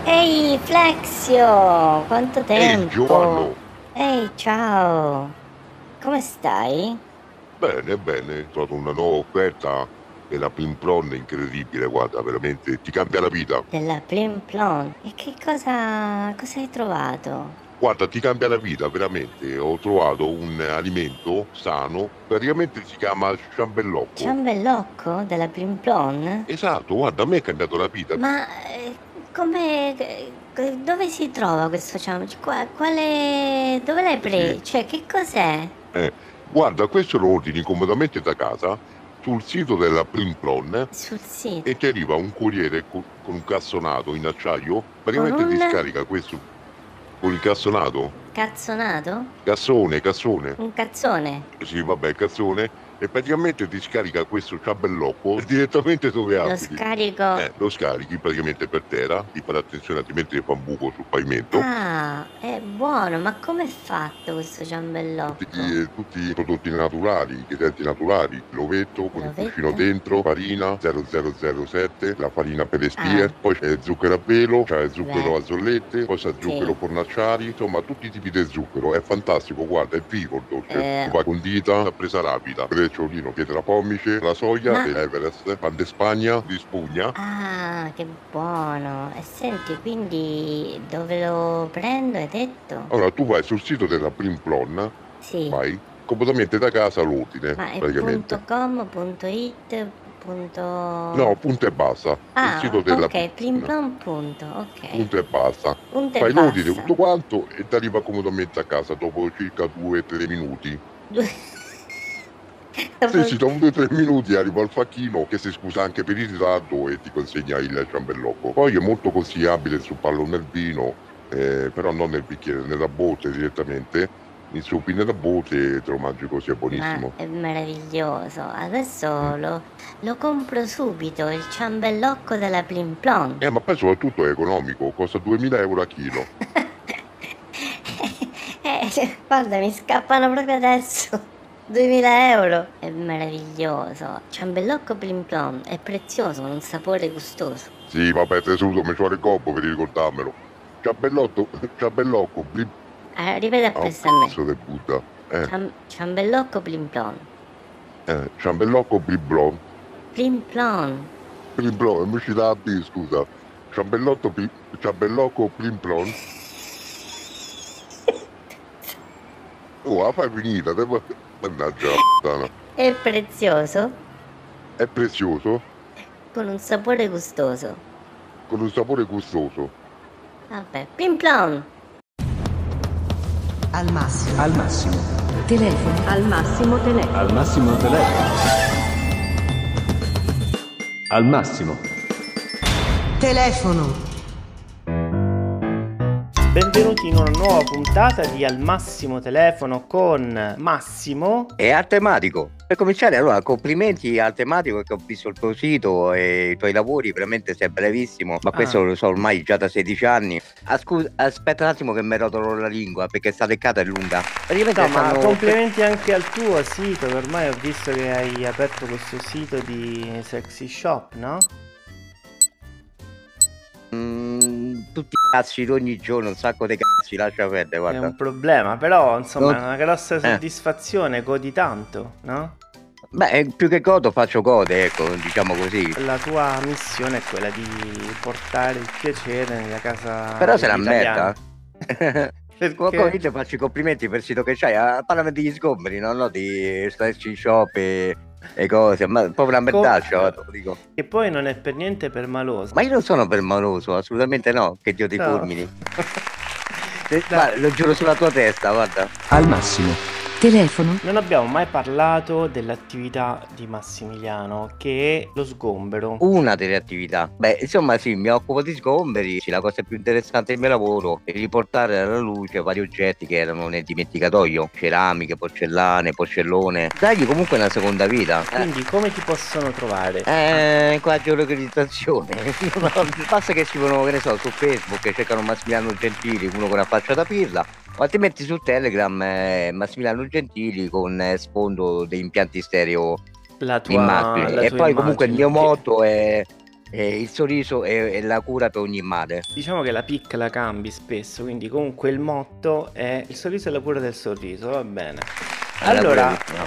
Ehi Flexio, quanto Ehi tempo? Giovanni, Ehi, ciao, come stai? bene, bene, ho trovato una nuova offerta della Plimplon incredibile, guarda, veramente, ti cambia la vita. Della Plim Plon. E che cosa hai trovato? Guarda, ti cambia la vita, veramente. Ho trovato un alimento sano, praticamente si chiama ciambellocco. Ciambellocco della Plim Plon? Esatto, guarda, a me è cambiato la vita. Ma dove si trova questo dove l'hai Sì, preso? Cioè, che cos'è? guarda, questo lo ordini comodamente da casa sul sito della Plimplon Sul sito. e ti arriva un corriere con un cassonato in acciaio, Con praticamente ti un scarica questo con il cassonato. cazzonato? Cassone, cassone. Un cazzone? Sì, vabbè, cassone. E praticamente ti scarica questo ciambellocco direttamente dove Lo abiti. scarico. Lo scarichi praticamente per terra, di fare attenzione altrimenti ti fa un buco sul pavimento. Ah, è buono, ma come è fatto questo ciambellocco? Tutti i prodotti naturali, ingredienti naturali, l'ovetto con il cuscino L'ovetto? dentro, farina 0007, la farina per le Ah, spie, poi c'è zucchero a velo, c'è beh, zucchero a zollette, poi c'è zucchero sì. fornaciari, insomma tutti i tipi di zucchero, è fantastico, guarda, è vivo il dolce, Eh, tu vai condita, la presa rapida, brecciolino, pietra pomice, la soia, ma, dell'Everest, pan de Spagna, di spugna. ah, che buono. E senti, quindi dove lo prendo, hai detto? Allora tu vai sul sito della Primplon, Sì, vai, comodamente da casa l'ordine, ma è praticamente. .com, .it, No, punto... punto e basta. Sul sito Ah, della ok, Plimplan punto, ok. punto e basta. Punto e Fai l'ordine basta. tutto quanto e ti arriva comodamente a casa dopo circa 2-3 minuti. Due- Sì, Dopo... sì, dopo 2-3 minuti arriva il facchino che si scusa anche per il ritardo e ti consegna il ciambellocco. Poi è molto consigliabile zupparlo nel vino, però non nel bicchiere, nella botte direttamente. Insuppi nella botte e te lo mangi così, è Ma buonissimo. è meraviglioso. Mm. Adesso lo compro subito, il ciambellocco della Plimplon. Ma poi soprattutto è economico, costa 2000 euro a chilo. Guarda, mi scappano proprio adesso. 2000 euro. È meraviglioso. Ciambellocco Plimplon è prezioso, con un sapore gustoso. Sì, vabbè, tesoro, mi ci vuole il gobbo per ricordarmelo. Ciambellotto, ciambellocco, Ripeti ah, un appresso a me. pezzo del Buddha. Ciambellocco Plimplon. Ciambellocco Bliblon. Plimplon. Bliblon, mi ci dà la B, scusa. Ciambellotto, ciambellocco Bliblon. Oh, la fai finita, mannaggia la puttana. È prezioso, È prezioso, con un sapore gustoso. con un sapore gustoso. Vabbè, Plimplon. Al massimo. Al massimo. Telefono. Al massimo telefono. Al massimo telefono. Al massimo. Telefono. Benvenuti in una nuova puntata di Al Massimo Telefono con Massimo. E al tematico. Per cominciare, allora, complimenti al tematico che ho visto il tuo sito e i tuoi lavori, veramente sei bravissimo, ma questo lo so ormai già da 16 anni. Aspetta un attimo che mi rotolo la lingua perché sta leccata è lunga. Praticamente No, ma stanno... complimenti anche al tuo sito, che ormai ho visto che hai aperto questo sito di sexy shop, no? tutti i cazzi di ogni giorno, un sacco di cazzi, lascia perdere, È guarda. un problema, però insomma è No. una grossa soddisfazione, godi tanto, no? Beh, più che godo faccio gode, ecco, diciamo così. La tua missione è quella di portare il piacere nella casa Però se la degli merda. italiani. Comunque io Perché? ti faccio i complimenti per il sito che c'hai, parlami degli sgomberi, no di slashy shop e cose, ma proprio una merdaccia, guarda, lo dico. E poi non è per niente permaloso. Ma io non sono permaloso, assolutamente no, che Dio ti No. fulmini. Guarda, lo giuro sulla tua testa, guarda. Al massimo. Telefono. Non abbiamo mai parlato dell'attività di Massimiliano, che è lo sgombero. Una delle attività. Beh, insomma sì, mi occupo di sgomberi, sì, la cosa più interessante del mio lavoro è riportare alla luce vari oggetti che erano nel dimenticatoio, ceramiche, porcellane, porcellone, dargli comunque una seconda vita. Quindi come ti possono trovare? Con la geolocalizzazione. Basta che scrivono, che ne so, su Facebook e cercano Massimiliano Gentili, uno con una faccia da pirla, o altrimenti su Telegram Massimiliano Gentili con sfondo dei impianti stereo La tua immagini. E tua poi comunque il mio immagine. motto è il sorriso è la cura per ogni male. Diciamo che la pic la cambi spesso, quindi comunque il motto è il sorriso è la cura del sorriso, va bene. È la Allora, cura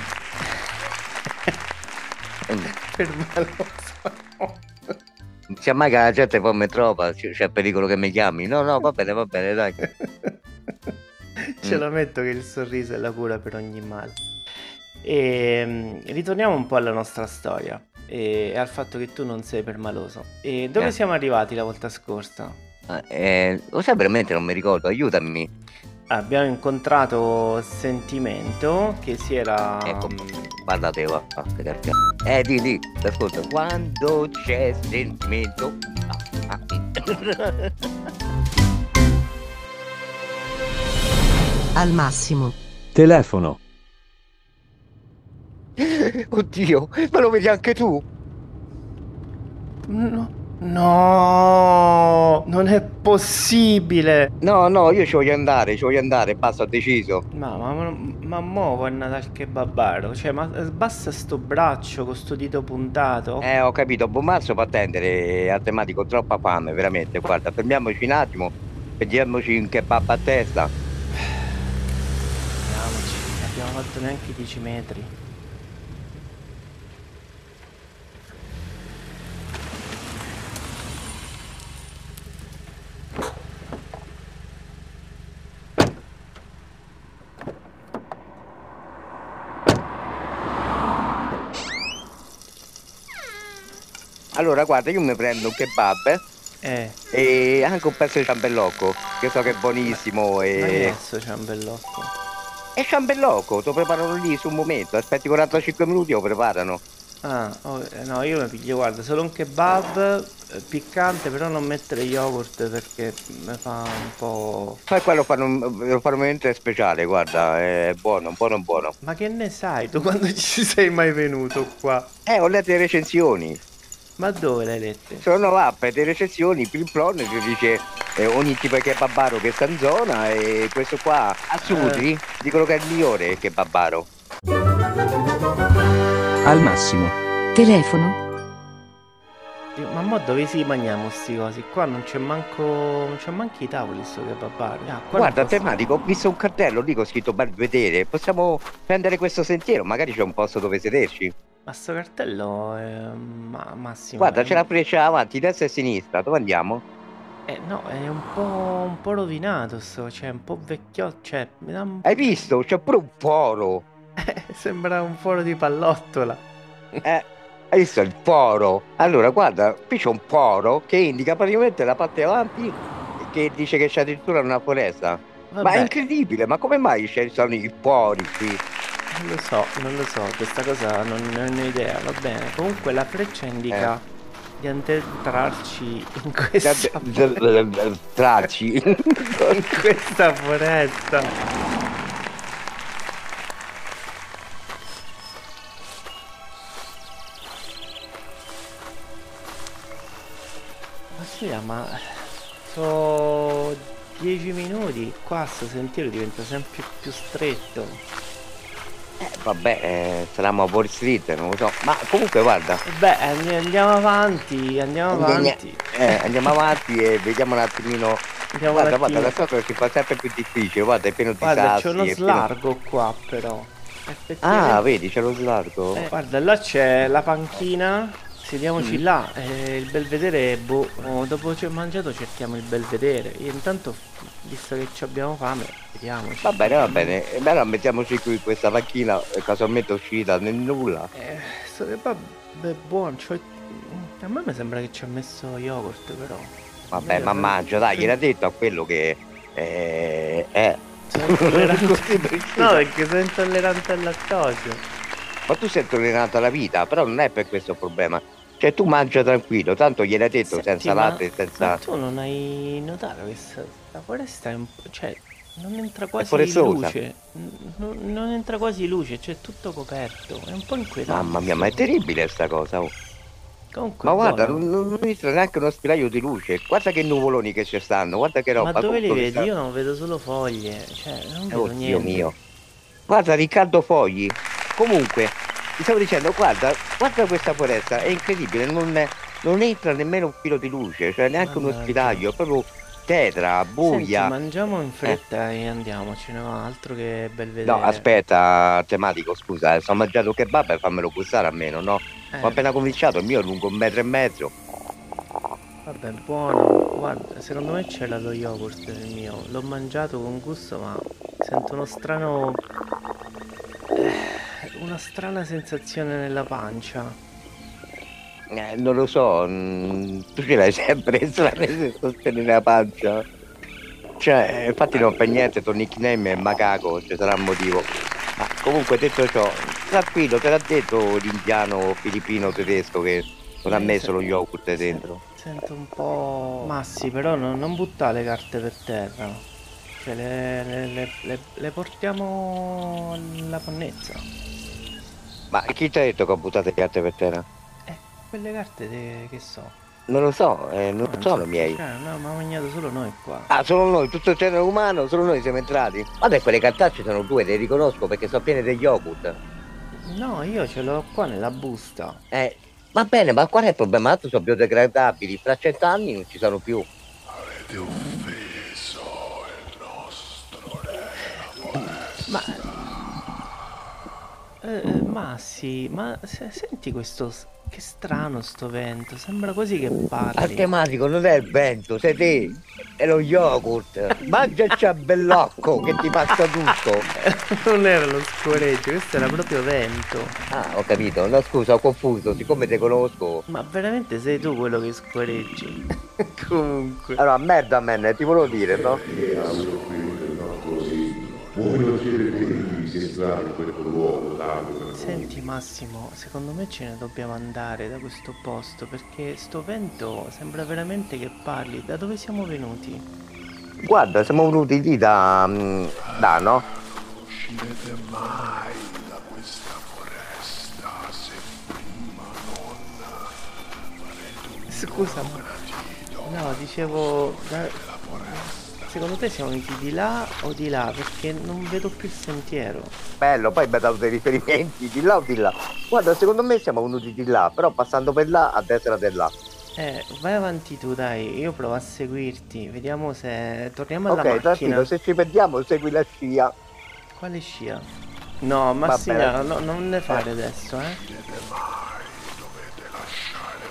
per maloso. Non sia mai che la gente poi mi trova, c'è pericolo che mi chiami. No, va bene, dai. Ce lo metto che il sorriso è la cura per ogni male. E ritorniamo un po' alla nostra storia e al fatto che tu non sei permaloso. E dove siamo arrivati la volta scorsa? Lo sai, veramente non mi ricordo, aiutami. Abbiamo incontrato Sentimento che si era... Ecco, guarda te, va. Di, ascolta, quando c'è sentimento... Al massimo. Telefono. Oddio, ma lo vedi anche tu? No, non è possibile. No, io ci voglio andare, basta, ho deciso. Ma mo vuoi andare al kebabaro? Cioè, ma basta sto braccio con sto dito puntato? Ho capito, Bommazzo fa attendere al tematico, troppa fame, veramente. Guarda, fermiamoci un attimo, vediamoci un kebab a testa. Andiamoci, non abbiamo fatto neanche 10 metri. Allora, guarda, io mi prendo un kebab e anche un pezzo di ciambellocco, che so che è buonissimo. Ma che E adesso ciambellocco? ciambellocco, lo preparano lì su un momento, aspetti 45 minuti e lo preparano. No, io mi piglio, guarda, solo un kebab piccante, però non mettere yogurt perché mi fa un po'... Poi qua lo fanno veramente speciale, guarda, è buono. Ma che ne sai tu quando ci sei mai venuto qua? Ho letto le recensioni. Ma dove l'hai lette? Sono app di recensioni, Pimplon ti dice ogni tipo di kebabaro che sta in zona e questo qua a Sutri dicono che è il migliore kebabaro. Al massimo. Telefono. Ma mo dove si mangiamo sti cosi? Qua non c'è manco i tavoli sto kebabaro. Guarda, tematico, ho visto un cartello lì con scritto Belvedere, possiamo prendere questo sentiero, magari c'è un posto dove sederci. Ma sto cartello è massimo. Guarda, c'è la freccia avanti, destra e sinistra, dove andiamo? No, è un po' rovinato cioè un po' vecchio, cioè mi dà un... Hai visto? C'è pure un foro. Sembra un foro di pallottola. Hai visto il foro? Allora, guarda, qui c'è un foro che indica praticamente la parte avanti che dice che c'è addirittura una foresta. Vabbè. Ma è incredibile, ma come mai ci sono i fori qui? Non lo so, questa cosa non ne ho idea, va bene. Comunque la freccia indica di entrarci in questa Tracci. in questa foresta. Ma scusa, ma sono 10 minuti, qua sto sentiero diventa sempre più stretto. Vabbè, saremo a Wall Street, non lo so. Ma comunque guarda. Beh, andiamo avanti. Andiamo avanti e vediamo un attimino. Guarda, la cosa si fa sempre più difficile, guarda, è pieno di sassi. Guarda, c'è uno slargo qua però. Ah, vedi, c'è lo slargo. Guarda, là c'è la panchina. Sediamoci là. Il belvedere, dopo ci ho mangiato cerchiamo il belvedere. Io intanto, visto che ci abbiamo fame, vediamoci. Va bene. E allora mettiamoci qui in questa panchina, casualmente uscita nel nulla. Sto kebab è buono, cioè, a me mi sembra che ci ha messo yogurt però. Vabbè, ma mangia, dai, gliel'ha detto a quello che Sono intollerante. No, perché sono intollerante al lattosio. Ma tu sei intollerante alla vita, però non è per questo il problema. Cioè tu mangia tranquillo, tanto gliel'hai detto. Senti, senza latte, senza... Ma tu non hai notato che la foresta è un po'... cioè non entra quasi forestosa. luce. Non entra quasi luce, cioè è tutto coperto. È un po' inquietante. Mamma mia, ma è terribile sta cosa. Oh. Comunque, Ma guarda, buono. non ho visto neanche uno spiraglio di luce. Guarda che nuvoloni che ci stanno, guarda che roba. Ma dove li Dove vedi? sta? Io non vedo solo foglie. Cioè, non vedo Oddio niente. mio. Guarda Riccardo Fogli. Comunque, ti stavo dicendo, guarda questa foresta, è incredibile, non non entra nemmeno un filo di luce, cioè neanche uno Mannaggia. spiraglio, è proprio tetra, Senti, buia. mangiamo in fretta e andiamoci, no? Altro che bel vedere. No, aspetta, tematico, scusa, sto mangiando kebab e fammelo gustare almeno, no? Ho appena cominciato, il mio è lungo 1,5 metri. Vabbè, buono. Guarda, secondo me c'era lo yogurt nel mio. L'ho mangiato con gusto, ma sento uno strano... una strana sensazione nella pancia. Non lo so, tu ce l'hai sempre strane sensazioni nella pancia. Cioè, infatti non fa niente, il tuo nickname è Macaco, ci sarà un motivo. Ma comunque detto ciò, tranquillo, te l'ha detto l'indiano filippino tedesco che non ha messo lo yogurt dentro. Sento un po'... Massi, però non buttare le carte per terra. Cioè, le portiamo alla pannezza. Ma chi ti ha detto che ho buttato le carte per terra? Quelle carte che so. Non lo so, non No, sono so miei. giocare, no, ma ha mangiato solo noi qua. Ah, solo noi, tutto il genere umano, solo noi siamo entrati. Vabbè, quelle cartacce sono tue, le riconosco perché sono piene degli yogurt. No, io ce l'ho qua nella busta. Va bene, ma qual è il problema? Tanto sono biodegradabili, fra 100 anni non ci sono più. Avete offeso il nostro re. Ma... Massi, ma senti questo... Che strano sto vento, sembra quasi che Al parli. tematico non è il vento, sei te, è lo yogurt. Mangia il ciambellocco che ti passa tutto. Non era lo scoreggio, questo era proprio vento. Ah, ho capito, no scusa, ho confuso, siccome te conosco. Ma veramente sei tu quello che scoreggi? Comunque. Allora, merda man, ti volevo dire, no? Voi non siete degni di entrare in questo luogo tanto. Senti Massimo, secondo me ce ne dobbiamo andare da questo posto perché sto vento sembra veramente che parli. Da dove siamo venuti? Guarda, siamo venuti lì da no? Non uscirete mai da questa foresta se prima non farete un Scusa, no, dicevo... Secondo te siamo venuti di là o di là? Perché non vedo più il sentiero. Bello, poi mi ha dato dei riferimenti, di là o di là. Guarda, secondo me siamo venuti di là, però passando per là, a destra di là. Vai avanti tu, dai, io provo a seguirti, vediamo se torniamo alla Ok, macchina. tranquillo, se ci perdiamo segui la scia. Quale scia? No, Massimiliano, no, non ne fare adesso, dovete lasciare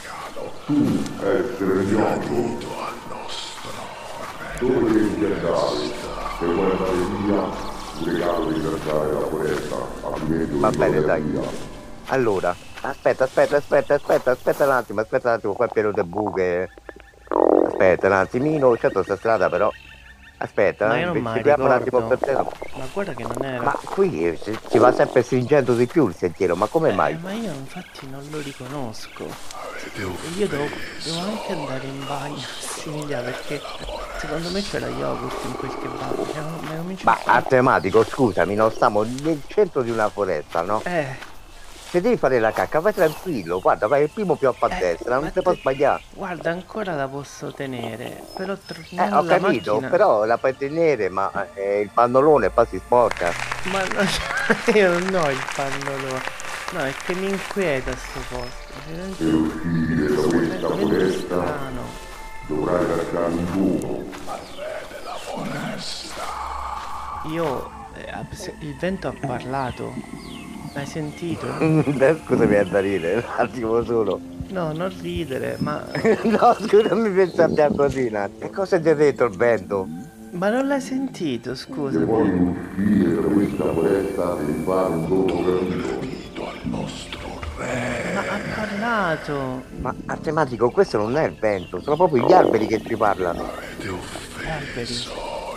un regalo. Essere gioco al nostro re. Dove devi andare? Se vuoi andare via, un regalo di lasciare la foresta, altrimenti Va non bene, vai dai. via. Allora, aspetta un attimo, qua è pieno di buche. Aspetta un attimino, certo sta strada però. Aspetta, Ma io non mi seguiamo un attimo ricordo. per terra. Ma guarda che non era... Ma qui si va sempre stringendo di più il sentiero, ma come mai? Ma io infatti non lo riconosco. Avete Io devo anche andare in bagno, Massimiliano, perché secondo me c'era yogurt in quel kebab. Cioè, mi comincio Ma a tematico, scusami, non stiamo nel centro di una foresta, no? Se devi fare la cacca, vai tranquillo, guarda, vai il primo più a destra, non ti può sbagliare. Guarda, ancora la posso tenere, però torniamo Ho alla capito, macchina. però la puoi tenere, ma il pannolone poi si sporca. Ma no, io non ho il pannolone. No, è che mi inquieta sto posto. Per uscire da questa foresta Strano. dovrai lasciare un buco al re della foresta. Io... il vento ha parlato. L'hai sentito? Scusami, è da ridere, un attimo solo. No, non ridere, ma... No, scusa, non mi pensate così, Nat. Che cosa ti ha detto il vento? Ma non l'hai sentito, scusa. Se vuoi uscire da questa foresta devi fare un dopo gradito al nostro re. Ma ha parlato. Ma a tematico, questo non è il vento, sono proprio gli alberi che ci parlano. Avete Alberi. offeso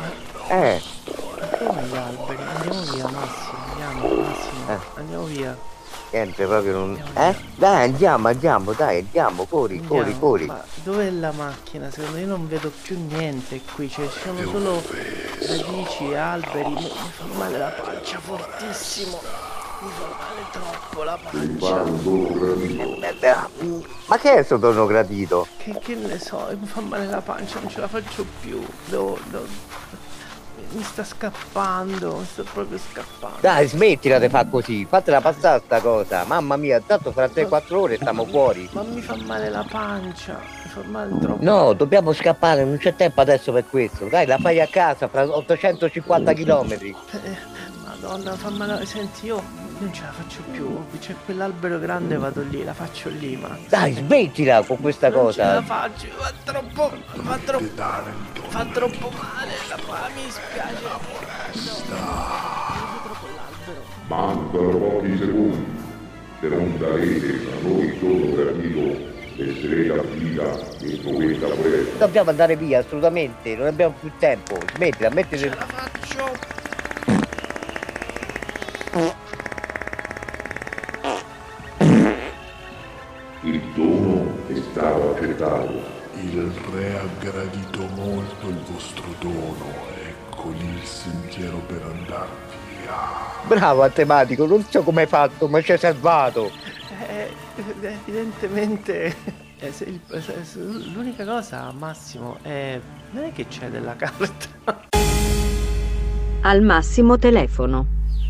Ma come gli alberi? Andiamo via, Massimo. Massimo. Andiamo via. Niente, proprio non... Dai, andiamo, corri. Ma dov'è la macchina? Secondo me non vedo più niente qui, cioè ci sono solo radici, alberi, mi fa male la pancia fortissimo, mi fa male troppo la devi pancia. fare un dopo gradito. Ma che è sto tono gradito? Che ne so, mi fa male la pancia, non ce la faccio più, mi sta scappando, mi sto proprio scappando. Dai, smettila di fare così, fatela passare sta cosa. Mamma mia, tanto fra 3-4 ore stiamo fuori. Ma mi fa male la pancia, mi fa male troppo. No, dobbiamo scappare, non c'è tempo adesso per questo. Dai, la fai a casa fra 850 km. Madonna, fa male. Senti, io non ce la faccio più. C'è quell'albero grande, vado lì, la faccio lì, ma. Dai, smettila con questa Non cosa. ce la faccio, fa troppo male, mi spiace. Mancano pochi secondi. Se non darete a noi solo gradito, esserete a vita entro questa foresta. Dobbiamo andare via, assolutamente, non abbiamo più tempo. Smettila, Ce mettila. la faccio. Il dono è stato accettato. Il re ha gradito molto il vostro dono, ecco lì il sentiero per andar via. Bravo matematico, non so come hai fatto, ma ci hai salvato. Evidentemente l'unica cosa, Massimo, è non è che c'è della carta. Al massimo telefono.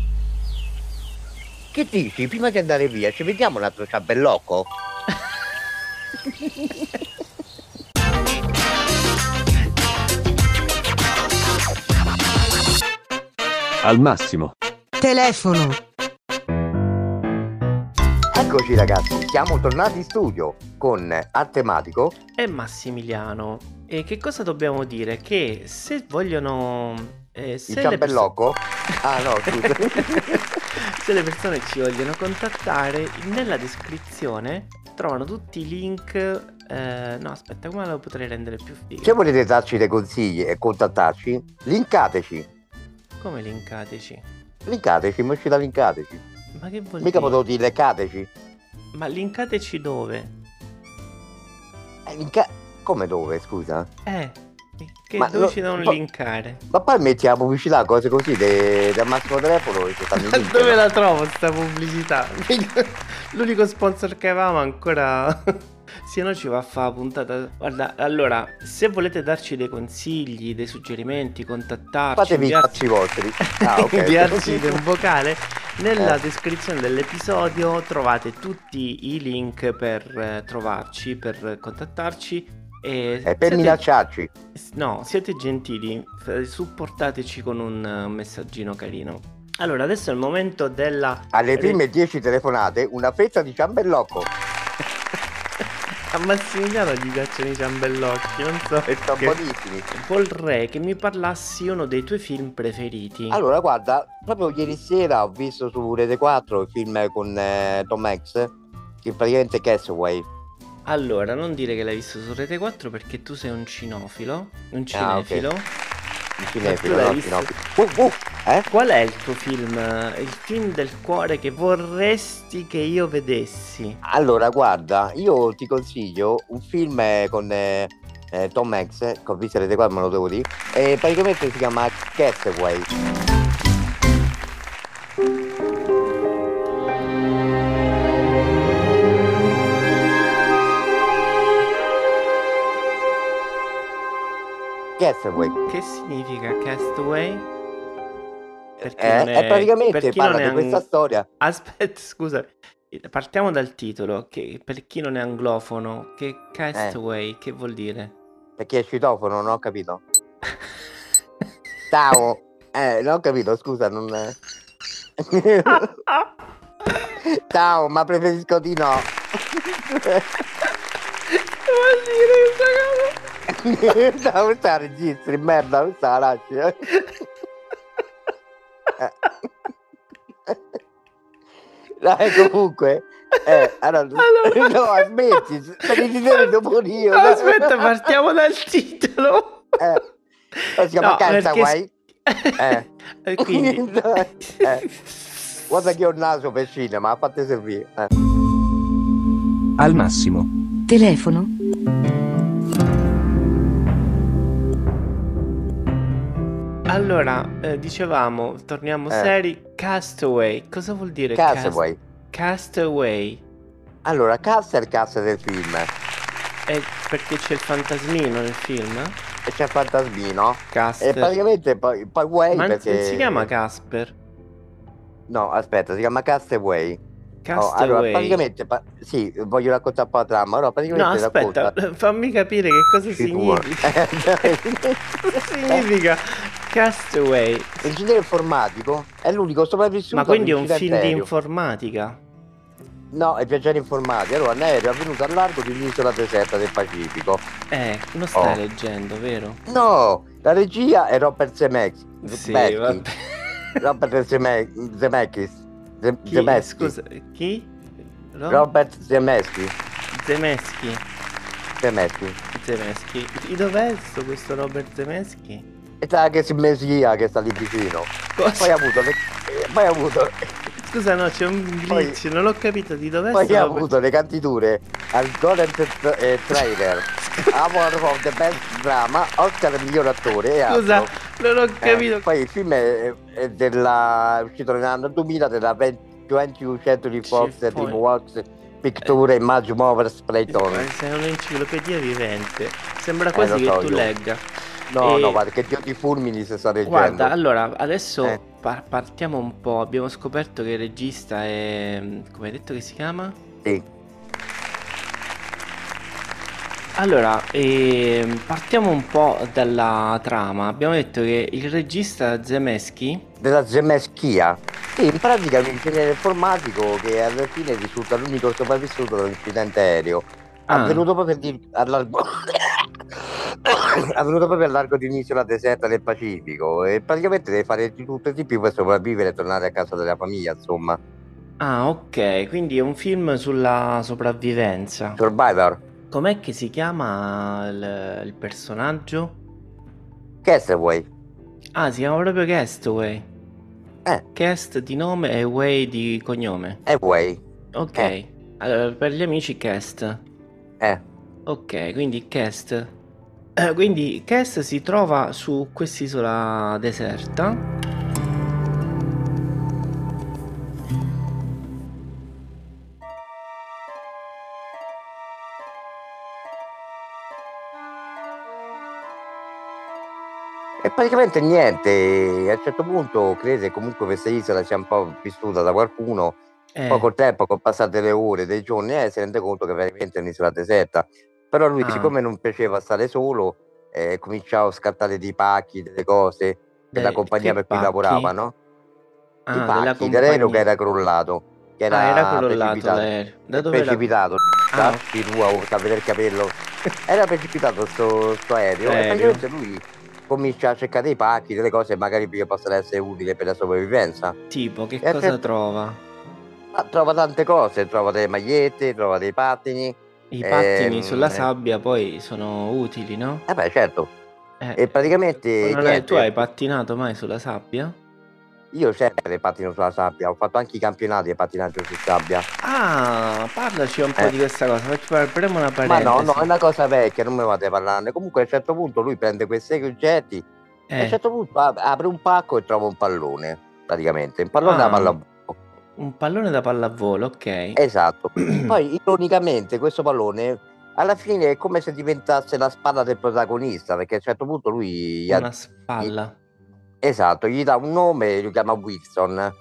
Che dici? Prima di andare via ci vediamo un altro ciambellocco? Al massimo. Telefono. Eccoci ragazzi, siamo tornati in studio con Artematico E Massimiliano. E che cosa dobbiamo dire? Che se vogliono il se ciambellocco. Ah no, scusa. se le persone ci vogliono contattare, nella descrizione trovano tutti i link. No, aspetta, come lo potrei rendere più figo? Se volete darci dei consigli e contattarci, linkateci. Come linkateci? Linkateci, ma uscita linkateci. Ma che vuol Mica dire? potevo dire leccateci. Ma linkateci dove? Come dove, scusa? Che Ma dove no, ci devono ma- linkare? Ma poi metti la pubblicità, cose così, del massimo telefono e ci stanno i Ma link, dove no? la trovo sta pubblicità? L'unico sponsor che avevamo ancora. Se no ci va a fare la puntata. Guarda, allora, se volete darci dei consigli, dei suggerimenti, contattarci, Fatevi i cazzi vostri. Ah, ok. inviarci un vocale. Nella descrizione dell'episodio trovate tutti i link per trovarci, per contattarci. E E per siete- minacciarci. No, siete gentili, supportateci con un messaggino carino. Allora, adesso è il momento della. Alle prime 10 telefonate, una fetta di ciambellocco. A Massimiliano gli piacciono i ciambellocchi, non so E sono perché. buonissimi. Vorrei che mi parlassi uno dei tuoi film preferiti. Allora, guarda, proprio ieri sera ho visto su Rete 4 il film con Tom Hanks, che praticamente è Castaway. Allora, non dire che l'hai visto su Rete 4 perché tu sei un cinofilo, un Ah, ok. cinefilo. Il cinefilo, Tu l'hai no, visto? cinofilo. Qual è il tuo film, il film del cuore che vorresti che io vedessi? Allora, guarda, io ti consiglio un film con Tom Hanks, che ho visto Rete 4, me lo devo dire, e praticamente si chiama Castaway. Castaway. Che significa Castaway? È praticamente per chi parla non è di questa storia. Aspetta, scusa. Partiamo dal titolo, che per chi non è anglofono, che Castaway, che vuol dire? Perché è citofono, non ho capito. Ciao. Non ho capito, scusa, non. Ciao, ma preferisco di no. Che vuol dire questa cosa? Non sta registri, merda, non sta la lasci. Dai, comunque. Allora, no, smetti, stai dicendo pure io. No, aspetta, partiamo dal titolo. Si chiama No, perché- Castaway. E quindi Guarda che ho il naso per cinema, fate servire. Al massimo. Telefono. Allora, dicevamo, torniamo Eh. seri. Castaway, cosa vuol dire Castaway. Castaway. Allora, cast è il cast del film. È perché c'è il fantasmino nel film? E c'è Fantasmino. E Casper. praticamente poi Way Ma non perché... si chiama Casper? No, aspetta, si chiama Castaway. Allora, Castaway. praticamente, sì, voglio raccontare un po' la trama. Allora, No, praticamente aspetta, racconta... fammi capire che cosa Sicuro. significa. Cosa significa Castaway? L'ingegnere informatico è l'unico sopravvissuto Ma quindi è un all'incidente film di aereo. informatica? No, è viaggiare informati. Allora, un aereo è avvenuto al largo di un'isola deserta del Pacifico. Non stai Oh. leggendo, vero? No, la regia è Robert Zemeckis. Sì, Zemeckis. vabbè. Robert Zemeckis. Chi? Zemeckis. Scusa, chi? Robert Zemeckis. Zemeschi. Zemeckis. Zemeschi. Di dov'è questo Robert Zemeschi? E sa che si mesia che sta lì vicino. Poi Cosa? ha avuto Scusa, no, c'è un glitch, non ho capito di dov'è poi sto ha Robert- avuto le candidature al Golden Trailer, Award of the Best Drama, Oscar miglior attore e Scusa, altro. non ho capito. Poi il film è è uscito nell'anno 2000 della 20th Century Fox Sì, poi- DreamWorks Picture Image Movers Playtone. Sei un'enciclopedia vivente. Sembra quasi lo so che tu io. legga. No, E- no, guarda che Dio ti fulmini se sta leggendo. Guarda, allora, adesso Eh. partiamo un po'. Abbiamo scoperto che il regista è... come hai detto che si chiama? Sì. Allora, partiamo un po' dalla trama. Abbiamo detto che il regista Zemeschi... Della Zemeschia. Sì, in pratica è un ingegnere informatico che alla fine risulta l'unico sopravvissuto dall'incidente aereo. Ah. Avvenuto proprio al largo... avvenuto proprio al largo di un'isola deserta del Pacifico e praticamente deve fare di tutto e di più per sopravvivere e tornare a casa della famiglia, insomma. Ah, ok, quindi è un film sulla sopravvivenza. Survivor. Com'è che si chiama il personaggio? Castaway. Ah, si chiama proprio Castaway. Cast di nome e Way di cognome. E Way. Ok, allora per gli amici Cast. Eh. Ok, quindi Cast. Quindi Cast si trova su quest'isola deserta. E praticamente niente, a un certo punto crede comunque questa isola sia un po' vissuta da qualcuno, poco tempo, con passate le ore, dei giorni, si rende conto che veramente è un'isola deserta. Però lui, Ah. siccome non piaceva stare solo, cominciava a scattare dei pacchi, delle cose della compagnia che per cui pacchi? lavorava, no? Ah, I della pacchi dell'aereo compagnia. che era crollato, che era, Era crollato precipitato. l'aereo. Da È dove la- precipitato, Ah, dacci tua, a vedere il capello. Era precipitato sto aereo e Aereo. praticamente lui comincia a cercare dei pacchi, delle cose magari che possono essere utili per la sopravvivenza. tipo, che E cosa se- trova? Ma trova tante cose, trova delle magliette, trova dei pattini. I pattini Ehm, sulla sabbia poi sono utili, no? Beh, certo. Eh, E praticamente non niente, tu hai pattinato mai sulla sabbia? io sempre pattino sulla sabbia, ho fatto anche i campionati di pattinaggio su sabbia. Ah, parlaci un po' di questa cosa. Apriamo una Ma parentesi. no, è una cosa vecchia, non me vado a parlarne. Comunque a un certo punto lui prende questi oggetti e a un certo punto apre un pacco e trova un pallone, praticamente. Un pallone da Ah. pallavolo. Un pallone da pallavolo, ok. Esatto. Poi ironicamente questo pallone alla fine è come se diventasse la spada del protagonista, perché a un certo punto lui Una spalla. esatto, gli dà un nome e lo chiama Wilson.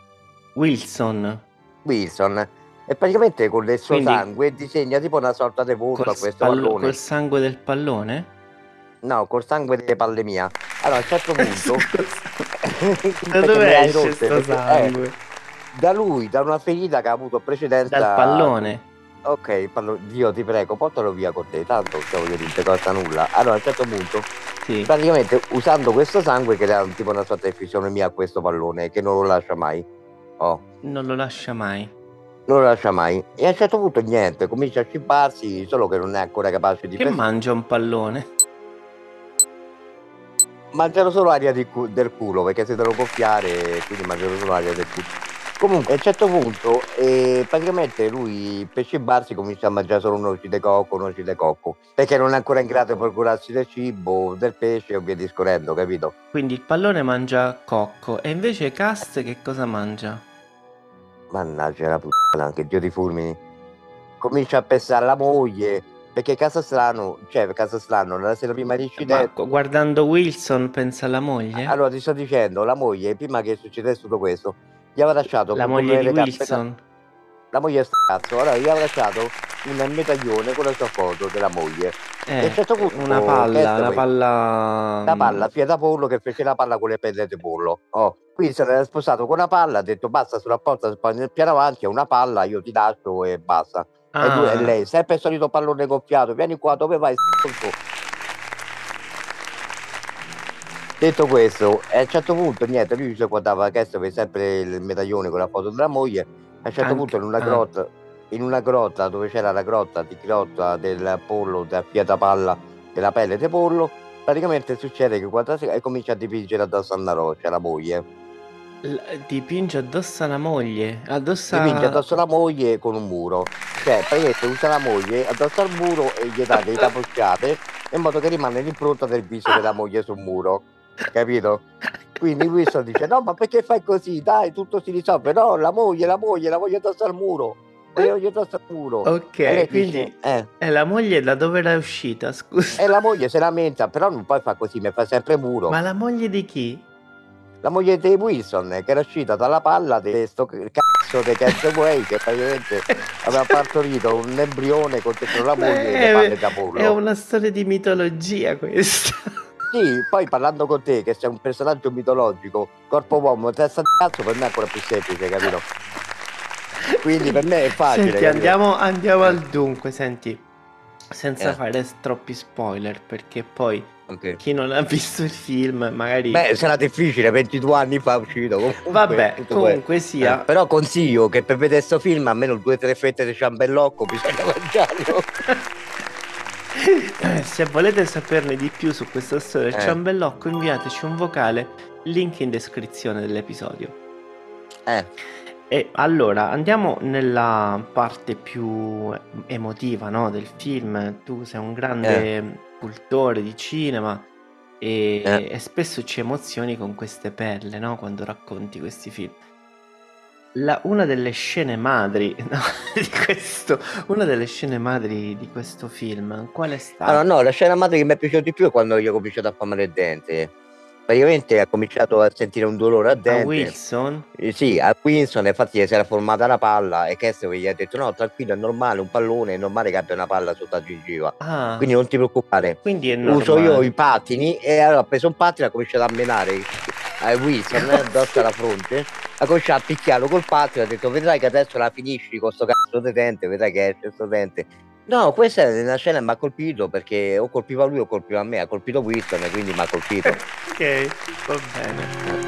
Wilson. E praticamente con il suo Quindi- sangue disegna tipo una sorta di volto a questo pallone. Col sangue del pallone? No, col sangue delle palle mia. Allora a un certo punto Da perché dove me le hai esce rotte, sto perché- sangue? da lui, da una ferita che ha avuto precedenza. Dal pallone. Ok, Dio ti prego, portalo via con te, tanto non voglio dire costa nulla. Allora a un certo punto, Sì. praticamente usando questo sangue crea tipo una sorta di fisionomia a questo pallone che non lo lascia mai. Oh, Non lo lascia mai. non lo lascia mai. E a un certo punto niente, comincia a cibarsi, solo che non è ancora capace di Che mangia un pallone? mangiano solo aria del culo, perché si devono gonfiare, quindi mangiano solo aria del culo. Comunque a un certo punto praticamente lui per cibarsi comincia a mangiare solo noci di cocco, perché non è ancora in grado di procurarsi del cibo, del pesce o via discorrendo, capito? Quindi il pallone mangia cocco. E invece Cast che cosa mangia? Mannaggia la puttana, che Dio ti fulmini. Comincia a pestare la moglie, Perché Casastrano, nella sera prima di Ma incidente, guardando Wilson pensa alla moglie? allora ti sto dicendo, la moglie, prima che succedesse tutto questo, gli aveva lasciato La per moglie di comprare le cappe, Wilson? la moglie è sto cazzo, allora gli aveva lasciato un medaglione con la sua foto della moglie. E a un certo punto, Una palla, la palla... palla fiata pollo che fece la palla con le pelle di pollo. Oh, quindi se l'era sposato con una palla, ha detto basta sulla porta nel piano avanti, è una palla, io ti lascio e basta. E lei, sempre il solito pallone gonfiato, vieni qua, dove vai? Detto questo, a un certo punto niente, lui si guardava che aveva sempre il medaglione con la foto della moglie. A un certo punto in una grotta dove c'era la grotta del pollo, della fiata palla, della pelle di pollo, praticamente succede che e comincia a dipingere addosso a una roccia la moglie. Dipinge addosso alla moglie? Dipinge addosso alla moglie con un muro. Cioè, praticamente usa la moglie addosso al muro e gli dà dei capocciate in modo che rimane l'impronta del viso della moglie sul muro. Capito? Quindi Wilson dice no, ma perché fai così? Dai, tutto si risolve. No, la moglie addosso al muro. La voglio addosso al muro. Ok, quindi è la moglie da dove era uscita, scusa? E la moglie se lamenta, però non puoi fare così, mi fa sempre muro. Ma la moglie di chi? La moglie di Wilson, che era uscita dalla palla di sto cazzo di Catchaway, che praticamente aveva partorito un embrione con dentro la moglie e le palle da pollo. È una storia di mitologia questa. Sì, poi parlando con te, che sei un personaggio mitologico, corpo uomo, testa di cazzo, per me è ancora più semplice, capito? Quindi per me è facile. Senti, andiamo al dunque, senti, senza fare troppi spoiler, perché poi chi non ha visto il film magari... Beh, sarà difficile, 22 anni fa è uscito. Comunque sia... però consiglio che per vedere questo film almeno 2-3 fette di ciambellocco bisogna mangiarlo. Se volete saperne di più su questa storia del ciambellocco, inviateci un vocale, link in descrizione dell'episodio. E allora andiamo nella parte più emotiva, no, del film. Tu sei un grande cultore di cinema e spesso ci emozioni con queste perle, no, quando racconti questi film. Una delle scene madri, no, una delle scene madri di questo film, qual è stata? Allora, no, la scena madre che mi è piaciuta di più è quando io ho cominciato a fare il dente. Praticamente ha cominciato a sentire un dolore al dente. A Wilson? Sì, a Wilson, infatti si era formata la palla e Kessler gli ha detto no, tranquillo, è normale, un pallone, è normale che abbia una palla sotto la gengiva. Quindi non ti preoccupare. Quindi è normale. Uso io i pattini e allora ha preso un pattino e ha cominciato a menare a Wilson addosso alla fronte, ha cominciato a picchiarlo col pattino e ha detto vedrai che adesso la finisci con sto cazzo di dente, vedrai che esce sto dente. No, questa è una scena che mi ha colpito perché o colpiva lui o colpiva me, ha colpito Wilson e quindi mi ha colpito. Ok, va bene.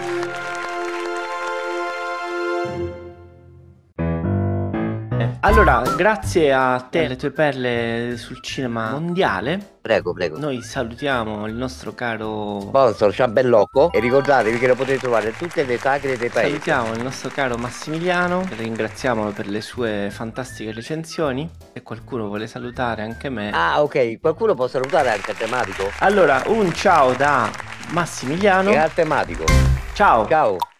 Allora, grazie a te e le tue perle sul cinema mondiale. Prego. Noi salutiamo il nostro caro sponsor Ciambellocco e ricordatevi che lo potete trovare in tutte le sagre dei paesi. Salutiamo il nostro caro Massimiliano, ringraziamolo per le sue fantastiche recensioni. Se qualcuno vuole salutare anche me. Ah, ok, qualcuno può salutare anche il tematico? Allora, un ciao da Massimiliano e al tematico. Ciao.